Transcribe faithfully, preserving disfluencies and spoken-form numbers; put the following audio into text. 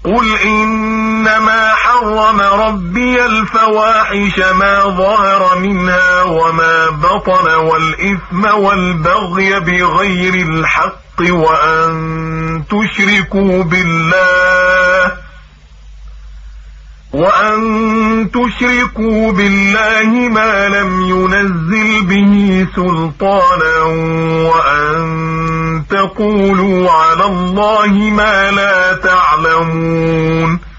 قل إنما حرم ربي الفواحش ما ظهر منها وما بطن والإثم والبغي بغير الحق وأن تشركوا بالله وأن تشركوا بالله ما لم ينزل به سلطانا وأن تقولوا على الله ما لا تعلمون.